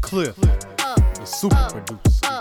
Cliff, the super producer.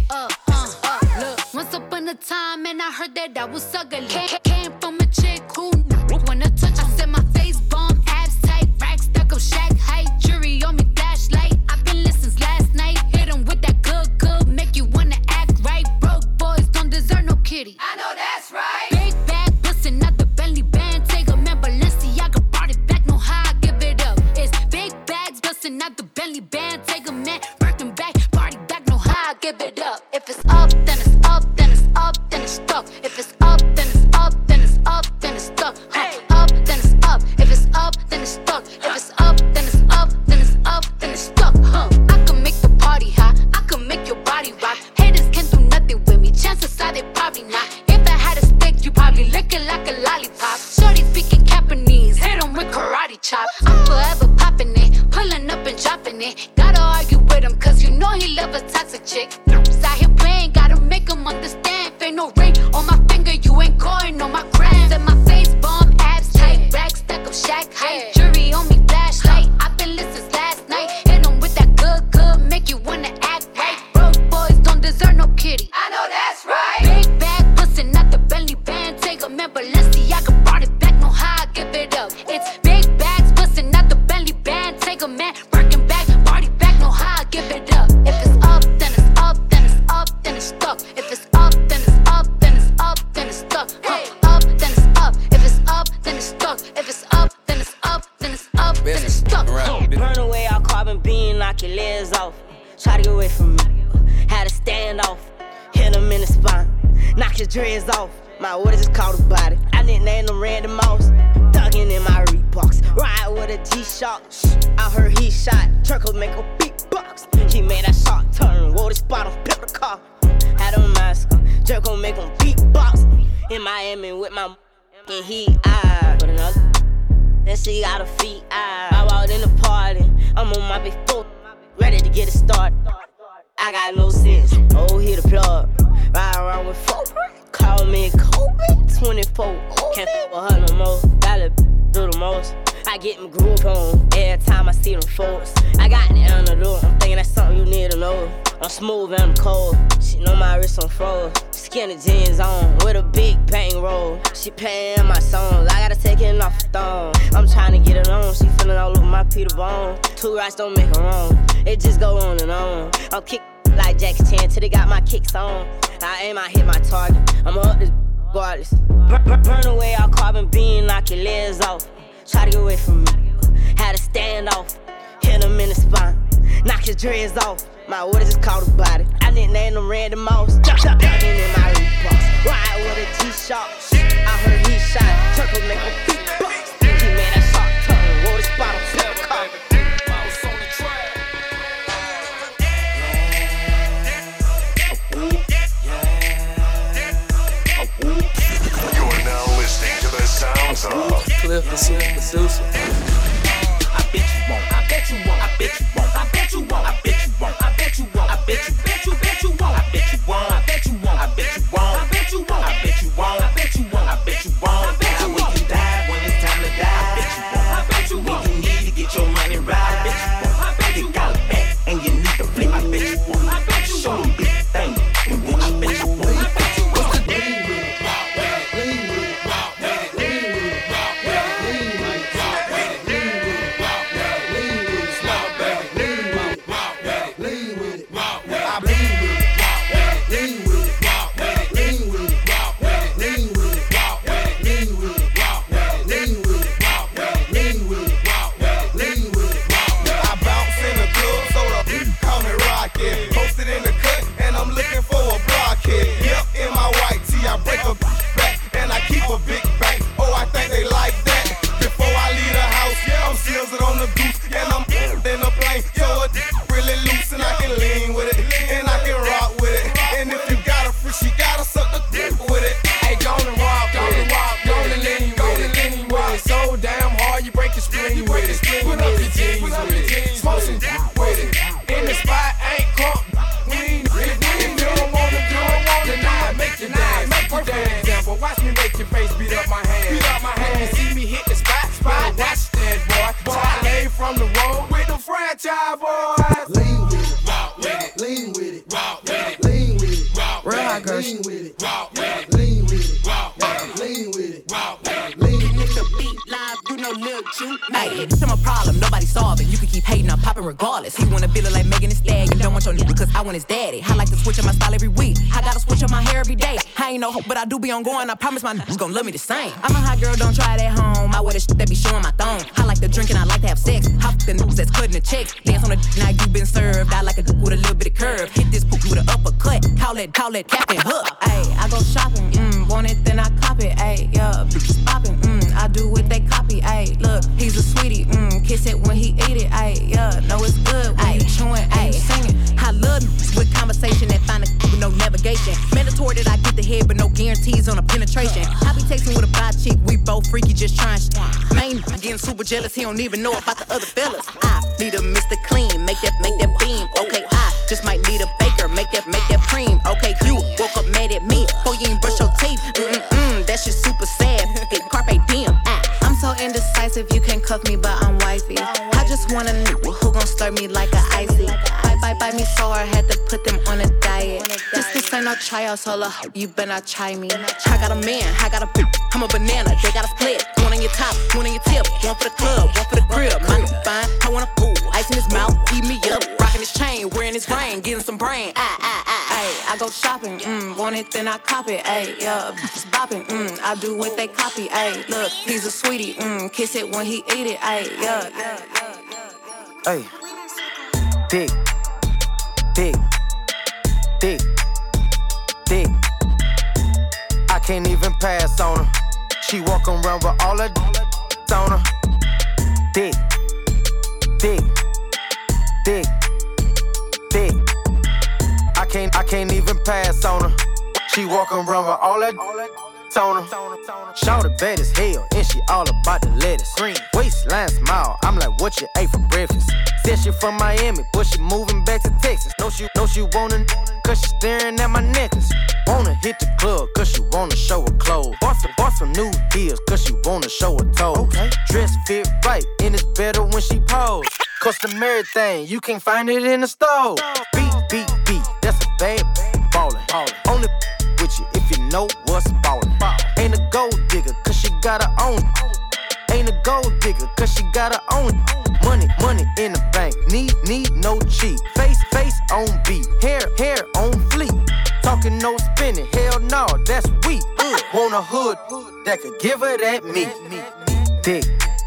Look, once upon a time, and I heard that I was ugly. Came from a chick who wanna touch. I said my face bomb, abs tight, racks stuck up, shack height, jury on me, flashlight. I've been listening since last night. Hit 'em with that good, make you wanna act right. Broke boys don't deserve no kitty. I know that's right. Big bag, bustin' out the Bentley band. Take a man, Balenciaga brought it back. Know how I give it up. It's big bags, bustin' out the Bentley band. Take a man, working back, party back. Know how I give it up. If it's up, then it's up, then it's up, then it's stuck. If it's up, then it's up, then it's up, then it's stuck. Up, then it's up. If it's up, then it's stuck. If it's up, then it's up, then it's up, then it's stuck. I can make the party hot. I can make your body rock. Haters can't do nothing with me. Chances are they probably not. If I had a stick, you probably lick it like a lollipop. Shorty speaking Japanese, hit 'em with karate chop. I'm forever popping it, pulling up and dropping it. Gotta argue with him, cause you know he love a toxic chick. Out here playing, gotta make him understand. If ain't no ring on my finger, you ain't going on my gram. Set my face bomb, abs tight, racks stuck up, shack height, jury on me, flashlight. I've been listening since last night. Hit 'em with that good, make you wanna act right. Broke boys don't deserve no kitty. I know that's right. Big bag, bustin' out the Bentley band. Take a man, Balenciaga brought it back. Know how I give it up. It's big bags, bustin' out the Bentley band. Take a man, working back, party back. Know how I give it up. If it's up, then it's up, then it's up, then it's stuck. If it's up, then it's up, then it's up, then it's stuck. Up, then it's up. If it's up, then it's stuck. If it's up, then it's up, then it's up, then it's stuck. Burn away all carbon beam, knock your legs off. Try to get away from me. Had to stand off. Hit him in the spine. Knock your dreads off. My orders is called a body. I nicknamed them Randy Moss. Thuggin' in my Reeboks. Ride with a G-Shock. I heard he shot. Truckle make a beatbox. He made that shot turn. Wore the spot on, pick the car. Had a mask. Jerk gon' make him beatbox. In Miami with my and he put another. Then she got her feet out. I walked in the party. I'm on my big foot. Ready to get it started. I got no sense. Oh, hit the plug. Ride around with four. Call me Kobe. 24. Can't f with her no more. Gotta do the most. I get my groove on every time I see them folks. I got the antidote. I'm thinking that's something you need to know. I'm smooth and I'm cold. She know my wrist on froze. Skinny jeans on with a big bang roll. She paying my songs. I gotta take it off the thong. I'm trying to get it on. She feeling all over my Peter Bone. Two rights don't make her wrong. It just go on and on. I'm kick like Jackie Chan till they got my kicks on. I aim, I hit my target. I'm up this regardless. Burn away all carbon beam, knock your legs off. Try to get away from me. Had to stand off. Hit 'em in the spine. Knock your dreads off. My orders is called a body. I nicknamed them Randy Moss. Thuggin' in my Reeboks. Ride with a G-Shock. I heard he shot. Turtle make a beatbox. He made that shot turn. Wore the spot on the car. You're now listening to the sounds of Cliff, the super producer. I bet you won't. I bet you won't. I bet you won't. I bet you won't. I bet you won't. I bet you won't. I bet you. Bet you won't. I bet you won't. I bet you won't. I bet you won't. I bet you won't. I bet you won't. I bet you won't. I bet you won't. I bet you won't. When you die, when it's time to die. I bet you won't. I bet you won't. When you need to get your money right. I bet you won't. I bet you got it back and you need to flip. I bet you won't. I bet you won't. Show them big thing and then I bet you won't. I bet you won't. Lean with it, lean with it, lean with it, lean with it, lean with it, lean with it, little juke. Hey, it's my problem, nobody solve it. You can keep hating, I'm popping regardless. He wanna build it like Megan Thee Stallion. Don't want your nigga cause I want his daddy. I like to switch up my style every week. I gotta switch up my hair every day. I ain't no hope, but I do be on going. I promise my niggas gon' love me the same. I'm a hot girl, don't try it at home. I wear the shit that be showing my thong. I like to drink and I like to have sex. I fuck the niggas that's cutting the checks. Dance on the now you been served. I like a with a little bit of curve. Hit this poop with an uppercut. Call it Captain Hook. Ayy, I go shopping. Want it, then I cop it. Ayy, yeah, bitches popping. I do what they copy. Ayy, look, he's a sweetie. Kiss it when he eat it. Ayy, yeah, know it's good when you chewing. Ayy, singing. I love with conversation that find a with no navigation. Mandatory that I get the head, but no guarantees on a penetration. I be texting with a bi chick. We both freaky, just trying. Man, getting super jealous. He don't even know about the other fellas. I need a Mr. Clean. Make that beam. Okay, I just might need a baker. Make that cream. Okay, you woke up mad at me. Oh, you ain't brush your teeth. That shit super sad. Get carpe diem. I'm so indecisive, you can't cuff me, but I'm wifey. I just want a nigga who gon' stir me like a icy. Bite me so hard, had to put them on a diet. This ain't no tryout, so you better not try me. I got a man, I got a bitch, I'm a banana, they got a split. One on your top, one on your tip, one for the club, one for the crib. Mine fine, I want a fool, ice in his mouth, eat me up, rocking his chain, wearing his ring, getting some brain. I go shopping, want it, then I cop it. Ayy, yeah, bitches bopping, I do what they copy. Ayy, look, he's a sweetie, kiss it when he eat it. Ayy, yeah. Ayy, dick. Dick. I can't even pass on her. She walk around with all her on her. Dick. I can't even pass on her. She walk around with all that on her. Shawty bad as hell, and she all about the lettuce. Green waistline smile, I'm like, what you ate for breakfast? Said she from Miami, but she moving back to Texas. Know she wanna, cause she staring at my necklace. Wanna hit the club, cause she wanna show her clothes. Bought some new heels, cause she wanna show her toes. Okay. Dress fit right, and it's better when she pose. Customary thing, you can't find it in the store. Beat, that's a bad ballin'. Only with you if you know what's ballin'. Ain't a gold digger, cause she gotta own it. Ain't a gold digger, cause she gotta own it. Money in the bank, need no cheat. Face on beat, hair on fleek. Talking no spinning, hell no, that's weak. Want a hood that could give her that meat. Dick.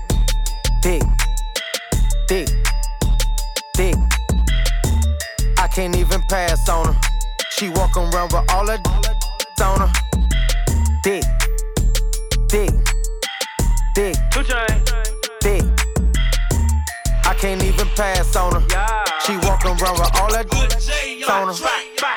I can't even pass on her. She walk around with all her on her. Dick. I can't even pass on her. She walk around with all her on her.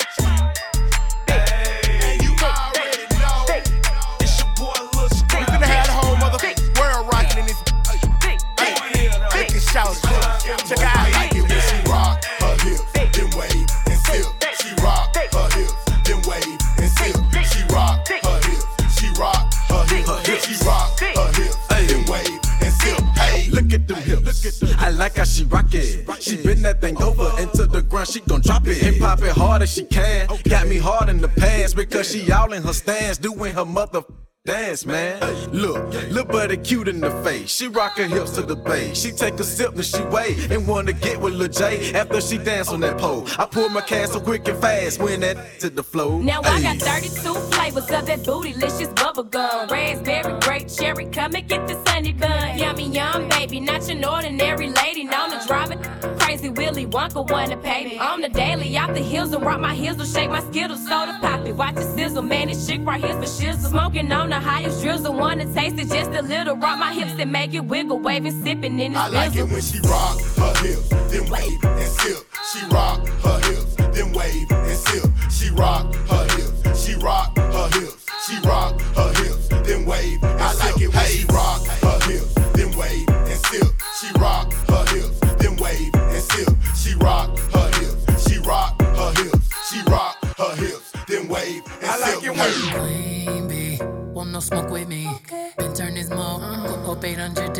Check out how like it when she rock her hips, then wave and sip. She rock her hips, then wave and sip. She rock her hips, she rock her hips, she rock her hips, then wave and sip. Hey, Look at them hips. I like how she rock it. She bend that thing over into the ground. She gon' drop it and pop it hard as she can. Got me hard in the pants because she all in her stance, doing her mother dance, man. Look buddy cute in the face. She rock her hips to the bass. She take a sip and she wait and wanna get with Lil J after she dance on that pole. I pull my can so quick and fast when that to the flow. Now I got 32 flavors of that bootylicious bubblegum. Raspberry, grape, cherry, come and get the sunny bun. Yummy, yum, baby, not your ordinary lady. Known to drive it crazy, Willy Wonka wanna pay me. On the daily, out the hills and rock my heels will shake my Skittles, soda pop it. Watch it sizzle, man, this chick right here's for shizzle. Smoking on the highest drizzle, wanna taste it just a little. Rock my hips and make it wiggle, waving, sipping in the I like it when she rock her hips, then wave and sip. She rock her hips, then wave and sip. She rock her hips, she rock her hips, she rock her hips, then wave and I like it when she rock her hips, then wave and sip. She rock her hips, then wave and sip. She rock her hips, she rock her hips, she rock her hips, then wave and sip. I like it when Queen bee, want no smoke with me. Been turn this smoke, go up 800 to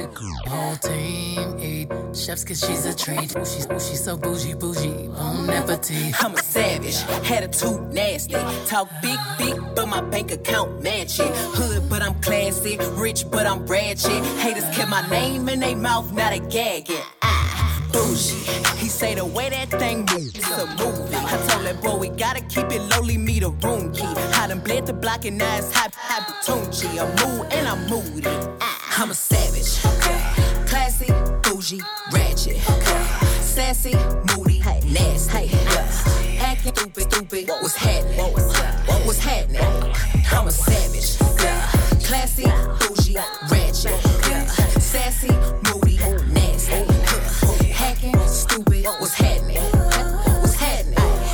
Whole team eat chefs cause she's a treat. She's so bougie, bon appetit. I'm a savage, attitude nasty. Talk big, but my bank account matching. Hood, but I'm classy. Rich, but I'm ratchet. Haters kept my name in their mouth, not a gagging. Bougie, he say the way that thing moves, it's a movie. I told that boy we gotta keep it lowly, me the room key. I done bled the block and now it's high Tunchi. I'm mood and I'm moody. I'm a savage, classy, bougie, ratchet, sassy, moody, nasty, acting stupid. What's happening? What's happening? I'm a savage, classy, bougie, ratchet, sassy, moody, nasty. Stupid, what's happening? What's happening?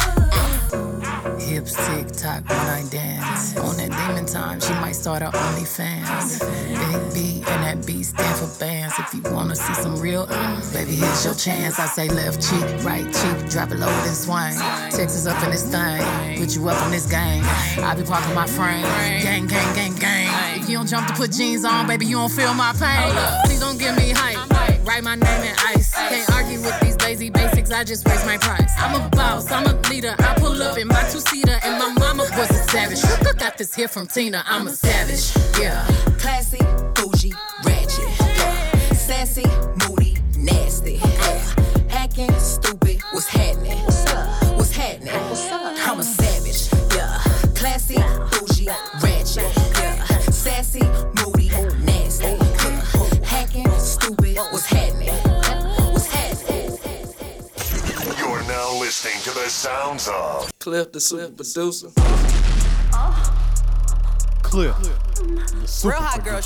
Hips tick tock when I dance. On that demon time, she might start her OnlyFans. Big B and that B stand for bands. If you wanna see some real, baby, here's your chance. I say left cheek, right cheek, drop it low and swing. Texas up in this thing, put you up in this game. I be parking my frame, gang. If you don't jump to put jeans on, baby, you don't feel my pain. Please don't give me hype. Write my name in ice. Can't argue with these lazy basics, I just raise my price. I'm a boss, I'm a leader. I pull up in my two-seater, and my mama was a savage. Got this here from Tina, I'm a savage. Yeah. Classy, bougie, ratchet. Sassy, moody, nasty. Acting stupid, what's happening? What's happening? I'm a savage. Yeah. Classy, bougie, ratchet. Sassy, moody, nasty. Hacking, stupid, what's happening? What's happening? You're now listening to the sounds of Cliff, the super producer. Cliff. Real hot girl.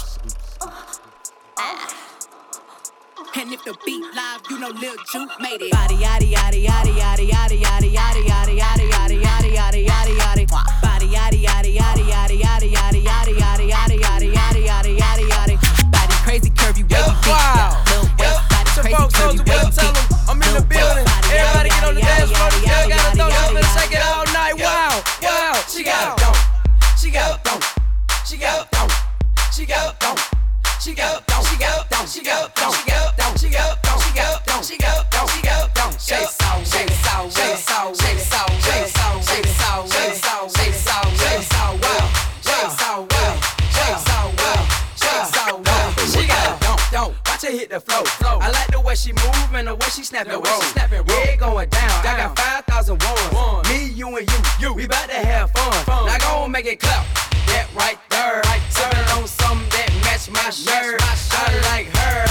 And if the beat live, you know Lil Juke made it. Body yaddy yaddy yaddy yaddy yaddy yaddy yaddy yaddy yaddy yaddy yaddy yaddy yaddy yaddy. Body yaddy yaddy yaddy yaddy yaddy yaddy yaddy yaddy yaddy yaddy yaddy yaddy yaddy yaddy. Body crazy curvy wavy feet. Lil waist body crazy curvy wavy feet. I'm in the building. Everybody get on the dance floor. This girl got a thong. I'm gonna shake it all night. Wow. She got a thong. She got a thong. She got a thong. She got a thong. She got a thong. She got a thong. She got a thong. She got a thong. She got a thong. She got a thong. She got a thong. She got a thong. Shake it out. Shake it out. Shake it out. Shake it out. Shake it out. Shake it out. Shake it out. Shake it out. Shake it out. Wow. Shake it out. Wow. Shake it out. Wow. Shake it out. Wow. She got a thong. Watch her hit the flow. I like the way she move and the way she snap and roll. Yeah, it going down. I got 5,000 ones. Me, you, and you. We bout to have fun. Now go and make it clap. That right there. Sippin' on something that match my shirt. I like her.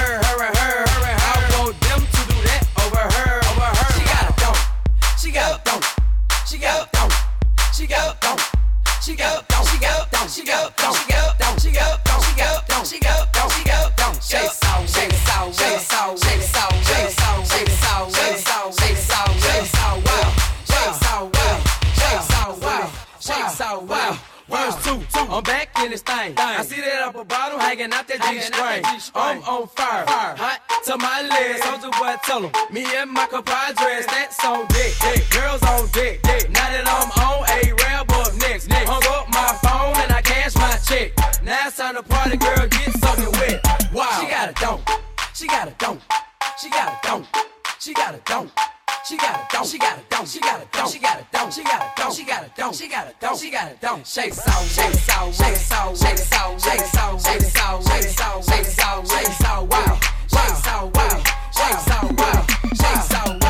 I want them to do that over her. She got a thong. She got a thong. She got a thong. She got a thong. She got a thong. She got a thong. She got a thong. She got a thong. She got a thong. She got a thong. She got a thong. She got a thong. Shake it out. Shake it out. Shake it out. Shake it out. Shake it out. Shake it out. Shake it out. Shake it out. Shake it out. Wow. Shake it out. Wow. Shake it out. Wow. Shake it out. Wow. Verse 2, I'm back in this thing. I see that upper bottom hanging out that G-string. I'm on fire, hot to my legs. Soldier boy, tell 'em, me and my compadres, that's on deck. Girls on deck. Now that I'm on a ramp up next. Hung up my phone and I cash my check. Now it's time to party, girl, get soaking wet. Wow, she got a thong. She got a thong. She got a thong. She got a thong. She got a thong. She got a thong. She got a thong. She got a thong. She got a thong. She got a thong. She got a thong. She got a thong. Shake it out. Shake it out. Shake it out. Shake it out. Shake it out. Shake it out. Shake it out. Shake it out. Shake it out. Wow. Shake it out. Wow. Shake it out. Wow. Shake it out.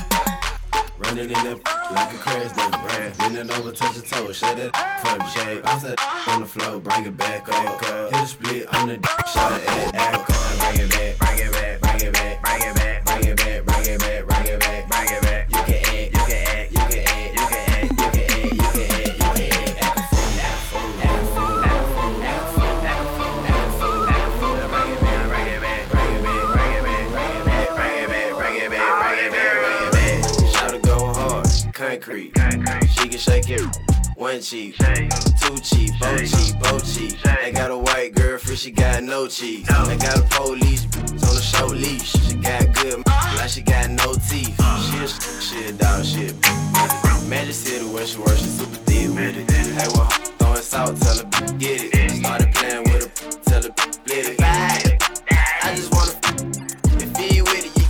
Wow. Running in the like a crash dump, right? Bending over, touch your toe, shut it from the shade. Bounce that on the floor, bring it back up. Hit a split on the shot it at bring it back, bring it back, bring it back, bring it back, bring it back, bring it back, bring it back, bring it back. You can act, you can act, you can act, you can act, you can act, you can act, you can act. Act a fool, act a fool, act a fool, act a fool, act a fool, act a fool, act a fool, act a fool. Bring it back, bring it back, bring it back, bring it back, bring it back, bring it back, bring it back, bring it back, bring it back. Shout it go hard, concrete. She can shake it. One cheek, two cheek, both cheek. They got a white girlfriend, she got no cheeks. They got a police on the show leash. She got good, like she got no teeth. She a dog, shit. Magic City where she works, she super thick with it. Hey, well, throwing salt, tell her get it. Started playing with her, tell her split it. I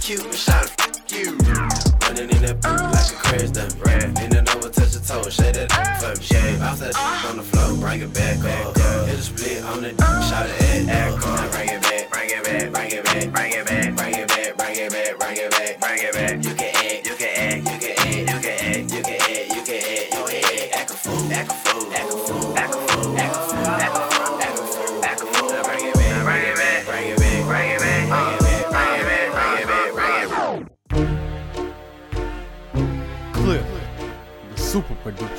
cute, shout it, you. Running in that like a crash dump, right? Bend it over, touch your toe, shake that for me. Shake, bounce that on the floor, bring it back up. Hit a split on the shout it at Akron. Bring it back, bring it back, bring it back, bring it back, bring it back, bring it back, bring it back, bring it back. You can act, you can act, you can act, you can act, you can act, you can act, you can act, act a fool, act a fool, act a fool, act a fool, act a fool, act a fool, act a fool, act a fool. Bring it back, bring it back, bring it back, bring it back, bring it back, bring it back, bring it back, bring it back. Clip, the super producer.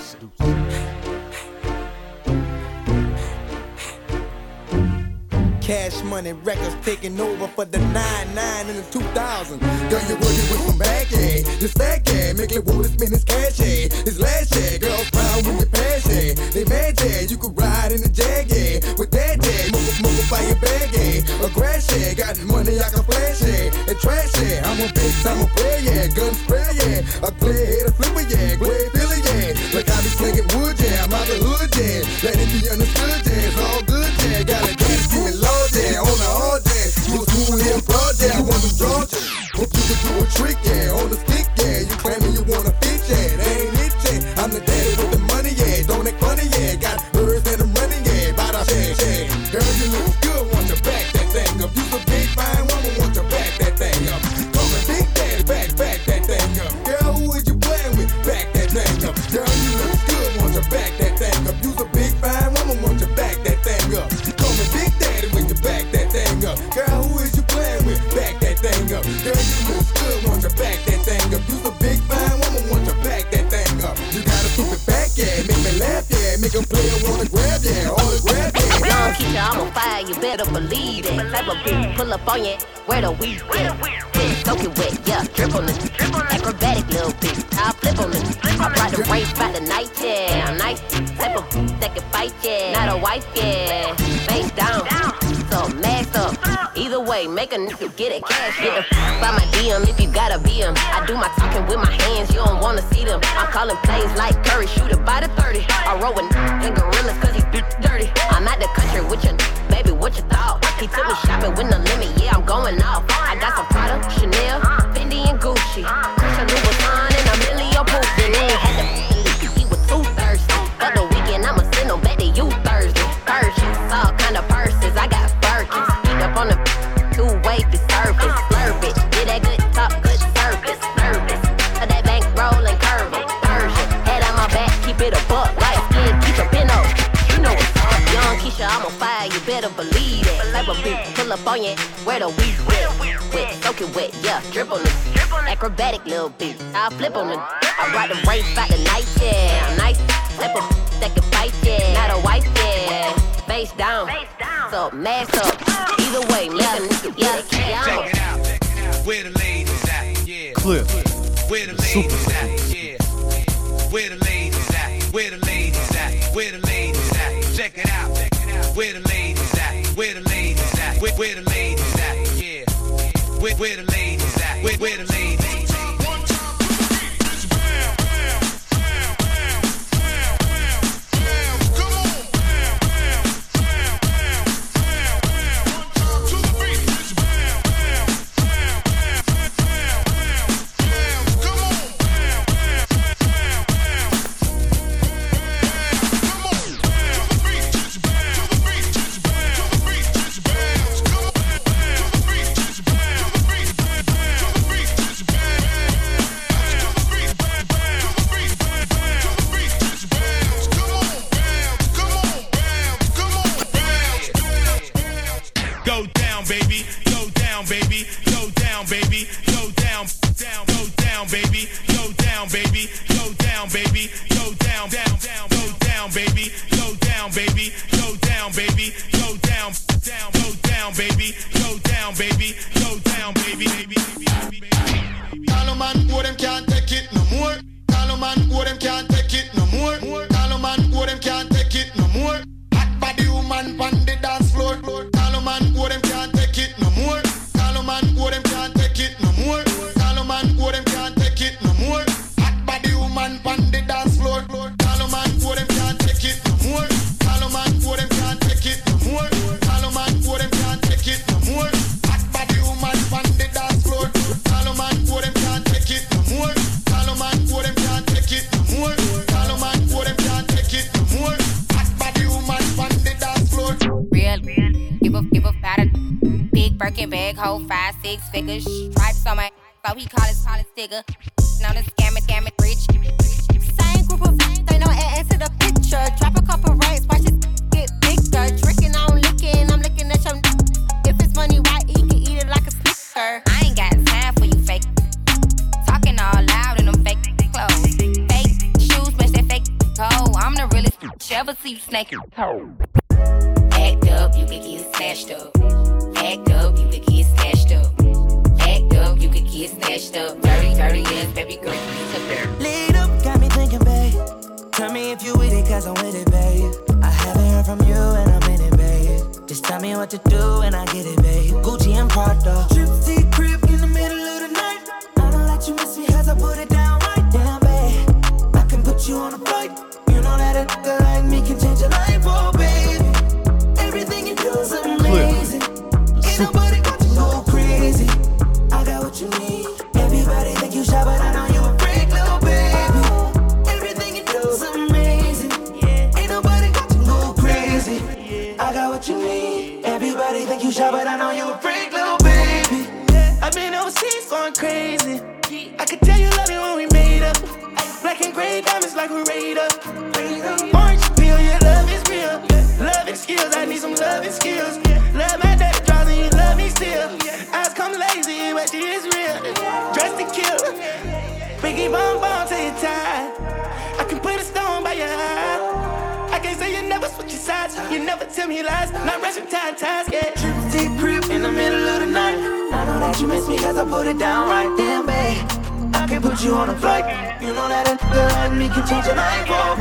Cash Money Records taking over for the 99 in the 2000s. Girl, you working with some bag, yeah. This fat yeah. Make it wood, spin this cash, yeah. This last, yeah. Girls proud when you pass, yeah. They mad, yeah. You could ride in the Jag, yeah. With that, yeah. Move by your bag, yeah. A grass, yeah. Got money I can flash, yeah. And trash, yeah. I'm a bitch, I'm a player, yeah. Gun spray, yeah. A player, hit a flipper, yeah. Grave Billy, yeah. Like I be slinging wood, yeah. I'm out the hood, yeah. Let it be understood, yeah. It's all good, yeah. Gotta dance, give me low, yeah. On the hard, yeah. You a school here, broad, yeah. I want to draw, yeah. Hope you can do a trick, yeah. On the stick, yeah. You claiming you wanna fit, yeah. That ain't it, yeah. I'm the daddy with the money, yeah. Don't act funny, yeah. Got birds and I'm running, yeah. By the yeah. Girl, you look good, want to back that thing up. You a big fine woman, want to back that thing up. Come and big daddy, back that thing up. Girl, who is you playing with? Back that thing up. Girl, you look good, want to back that thing up. You a big fine woman, want to back that thing up. Come and big daddy when you back that thing up. Girl, who is you playing with? Back that thing up. Girl, you look good, want to back that thing up. You a big fine woman, want to back that thing up. You got a stupid back, yeah. Make me laugh, yeah. Make a player wanna grab, yeah. All the grab, yeah. Young Keisha, I'm on fire, you better believe it. Type of bitch pull up on you, where the weed at? Soak it wet, yeah, drip on it. Acrobatic little bitch, I'll flip on it. I brought the race by the night, yeah. Nice type of that can fight, yeah. Not a wife, yeah. Face down, so max up. Either way, make a nigga get it cash. Get the by my DM if you gotta be him. I do my talking with my hands, you don't wanna see them. I'm calling plays like Curry, shoot it by the 30. I roll with and gorillas cause he dirty. I'm out the country with your baby, what you thought? He took me shopping with no limit, yeah, I'm going off. I got some Prada, Chanel, Fendi and Gucci, Christian Louboutin and a million boots. And then had to he was too thirsty. For the weekend, I'ma send him back to you Thursday. Purchase, all kind of purses, I got Birkins. Speed up on the two-way surface, slurp it. Get that good talk, good service, nervous. For that bank roll and curve it, Persian. Head on my back, keep it a buck, like skin, keep a pin up. You know what's up, young Keisha, I'm on fire, you better believe it. Type of bitch, pull up on you, where the weed wet, soak it wet, yeah, drip on it. Acrobatic little bitch, I'll flip on it. I ride the race by the night, yeah. Nice type of that can fight, yeah. Not a wife, yeah. Face down, so mask up. Either way, make a nigga get it, Check it out, where the ladies at, yeah. Clip, where the ladies at, yeah. Where the ladies at, where the ladies at, where the ladies at. Check it out, where the ladies at, where the ladies at, where the ladies at, yeah. Where the ladies at, where the ladies at. hoe, 5, 6 figures. Stripes on my so he call his sticker. Now the scammer, rich. Same group of they know add to the picture. Drop a couple racks, watch this get bigger. Tricking on licking, I'm looking at your. If it's money, why he can eat it like a snicker? I ain't got time for you fake. Talking all loud in them fake clothes. Fake shoes match that fake toe. I'm the realest ever see you snaking toe. Act up, you could get snatched up. Act up, you could get snatched up. Act up, you could get snatched up. Dirty ass baby girl, you need to bear. Lead up, got me thinking, babe. Tell me if you with it, cause I'm with it, babe. I haven't heard from you and I'm in it, babe. Just tell me what to do and I get it, babe. Gucci and Prada. Trip crib in the middle of the night. I don't let you miss me cause I put it down right. Damn, babe. I can put you on a flight. You know that a nigga like me can change your life, oh, baby. Everything you do is amazing. Ain't nobody got to go crazy. I got what you need. Everybody think you shy, but I know you a freak, little baby. Everything you do is amazing. Ain't nobody got to go crazy. I got what you need. Everybody think you shy, but I know you a freak, little baby. I've been overseas going crazy. I could tell you love me when we made up. Black and gray diamonds like a radar. Orange peel, your love is real. Love and skills, I need some love and skills. Love my dirty draws and you love me still. Eyes come lazy, but she is real. Dressed to kill. Biggie bomb till you're tired. I can put a stone by your eye. I can't say you never switch your sides. You never tell me lies. Not rushing ties, yeah. Triple crib in the middle of the night. I know that you miss me cause I put it down right. Damn, babe. I can put you on a flight. You know that a nigga like me can change your life, oh,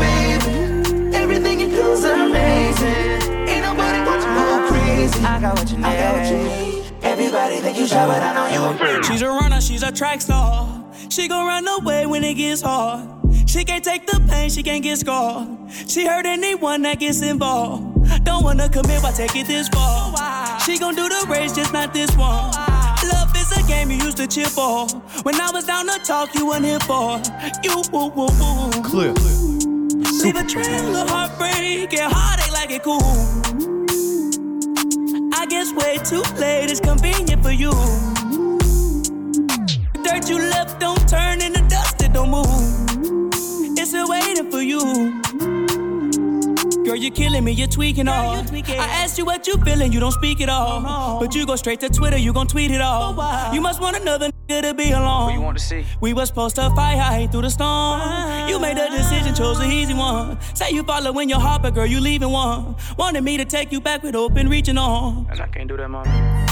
baby. Everything you do is amazing. Ain't nobody want to go crazy. I got what you need. Everybody think you shy, but I know you a freak. She's a runner, she's a track star. She gon' run away when it gets hard. She can't take the pain, she can't get scarred. She hurt anyone that gets involved. Don't wanna commit, why take it this far? She gon' do the race, just not this one. Love is a game you used to cheer for. When I was down to talk, you weren't here for. You, Clear. Leave a trail of heartbreak and heartache like it cool. I guess way too late, it's convenient for you. The dirt you left don't turn into dust, it don't move. It's still waiting for you. Girl, you're killing me, you're tweaking all. I asked you what you feeling, you don't speak at all. But you go straight to Twitter, you gon' tweet it all. You must want another nigga to be alone. What you want to see? We was supposed to fight high through the storm. You made the decision, chose the easy one. Say you following your heart, but girl, you leaving one. Wanted me to take you back with open reaching on. And I can't do that, mama.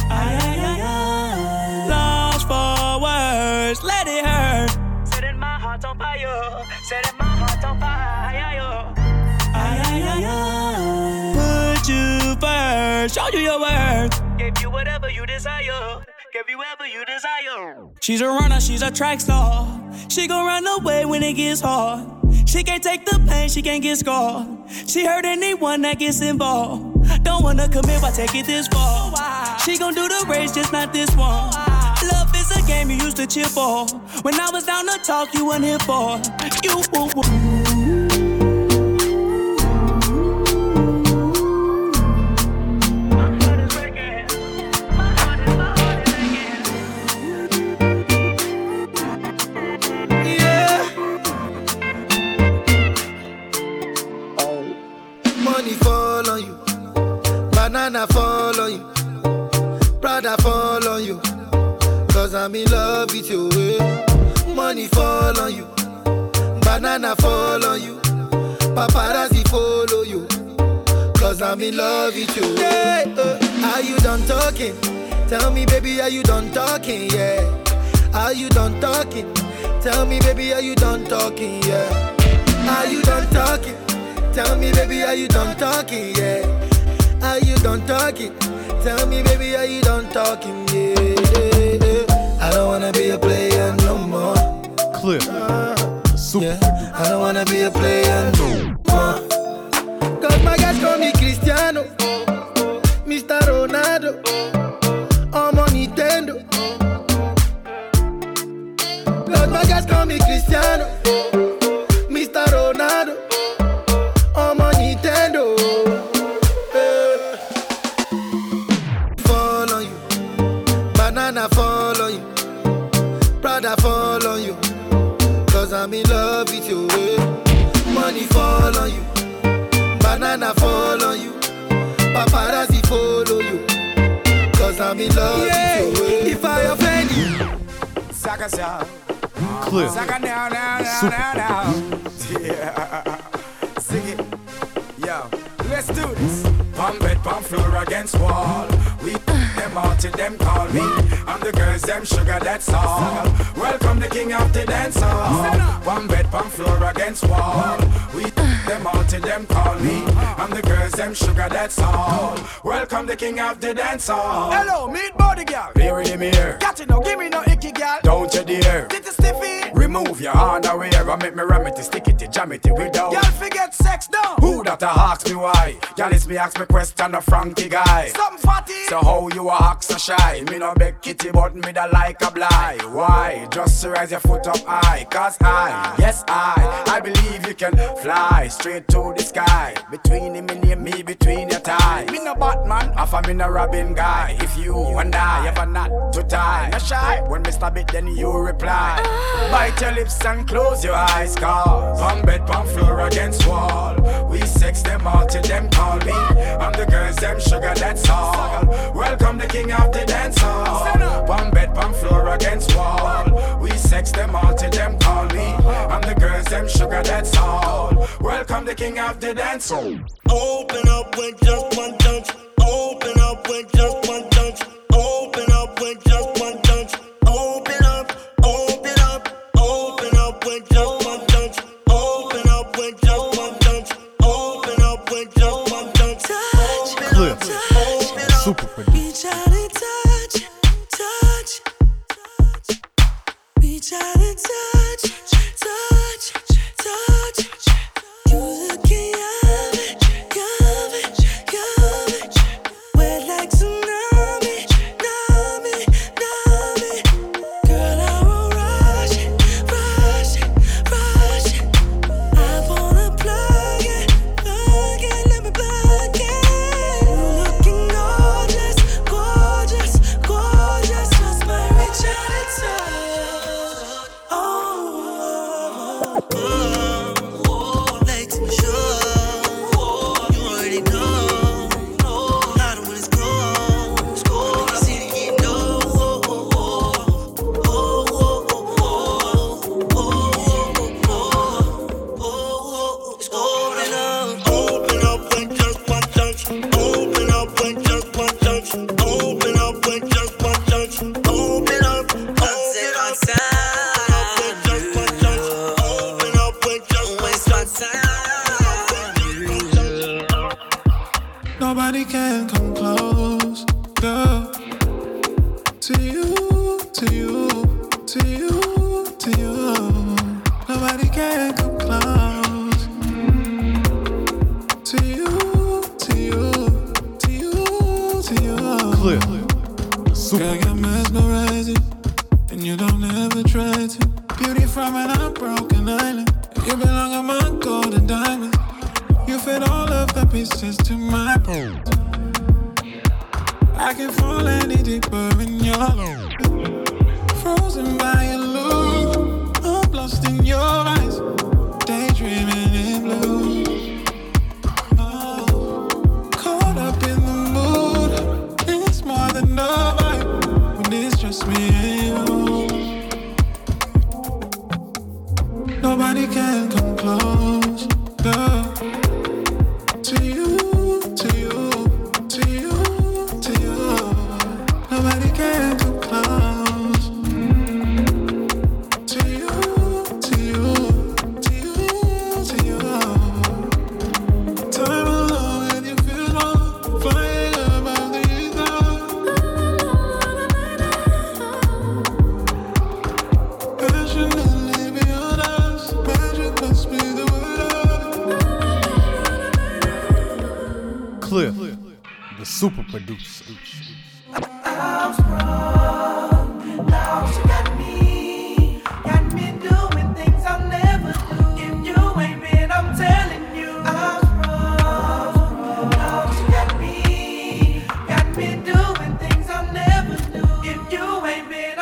Lost for words, let it hurt. Setting my heart on fire. Setting my heart on fire. Put you first, show you your worth. Gave you whatever you desire. Give you whatever you desire. She's a runner, she's a track star. She gon' run away when it gets hard. She can't take the pain, she can't get scarred. She hurt anyone that gets involved. Don't wanna commit, why take it this far? She gon' do the race, just not this one. Love is a game you used to cheer for. When I was down to talk, you weren't here for. You. Money fall on you, banana fall on you, Prada fall on you, cause I'm in love with you. Money fall on you, banana fall on you, paparazzi follow you, cause I'm in love with you. Are you done talking? Tell me baby, are you done talking? Yeah. Are you done talking? Tell me baby, are you done talking? Yeah. Are you done talking? Tell me, baby, are you done talking? Yeah. Are you done talking? Tell me, baby, are you done talking? Yeah. I don't wanna be a player no more. Clear. Yeah. I don't wanna be a player no more. Cause my guys call me Cristiano, Mr. Ronaldo, I'm on Nintendo. Cause my guys call me Cristiano, Mr. Ronaldo, I'm on Nintendo. Banana fall on you, Prada fall on you, cause I'm in love with you. Money fall on you, banana fall on you, paparazzi follow you, cause I'm in love with you. If I offend you, Saka Clip. Saka now. Yeah. Sing it. Yo, let's do this. Palm bed, palm floor against wall. We them out till them call me. I'm the girls, them sugar, that's all. Welcome the king of the dance hall. Palm bed, palm floor against wall. We them out till them call me. I'm the girls, them sugar, that's all. Welcome the king of the dance hall. Hello, meet body girl. Here in me here. Got you no, give me no icky girl. Don't you dare. Get the stiffy. Remove your underwear and make me ram it, stick it, jam it without. Y'all forget sex down. Who that ask me why? Y'all is me ask me question a Frankie guy. Something fatty. So how you a act so shy? Me no beg kitty but me da like a blind. Why? Just to raise your foot up high. Cause I believe you can fly straight to the sky. Between him and me, between your thighs. Me no Batman, half a me no Robin guy. If you and I ever not to tie, no shy. When me stab it then you reply. Bite your lips and close your eyes, cause palm bed, palm floor against wall. We sex them all till them call me. I'm the girls, them sugar, that's all. Welcome the king of the dance hall. Palm bed, palm floor against wall. We sex them all till them call me. I'm the girls, them sugar, that's all. Welcome the king of the dance hall. Open up with just one touch. Open up with just one touch. Open up with just one touch. Open up, open up, open up with just one touch. Open up with just one touch. Open up with just one touch. Clip. Super producer. Reach out and touch, touch, touch. Reach out and touch, touch, touch. You looking yummy, yummy, yummy. Wet like tsunami, tsunami, tsunami. Girl, I will rush it, rush it, rush it. I wanna plug it, let me plug it. You looking gorgeous, gorgeous, gorgeous. Just my reach out and touch. Oh, makes me sure. You already know. How to when it's cold. You see the get it's going up. Open up with just one touch. Open up with just one touch. Open up with just one touch. Open up, open up. Open up with just one touch. Nobody can come close, girl. To you, to you, to you, to you. Nobody can come close. To you, to you, to you, to you. Clip. Girl, you're mesmerizing, and you don't ever try to. Beauty from an unbroken island. You belong on my golden diamond. You fit all of the pieces to my bones. I can't fall any deeper in your love. Frozen by your look, I'm lost in your eyes. Daydreaming in blue. Oh, caught up in the mood. It's more than a vibe when it's just me and you. Nobody can come close, girl. To you, to you, to you, to you. Nobody can come close. To you, to you, to you, to you. Time alone and you feel more flying above the passionately beyond us. Magic must be the word of Clip. The super producer. I'm strong. Now she got me doing things I'll never do. If you ain't been, I'm telling you. I'm strong. Now she got me doing things I'll never do. If you ain't been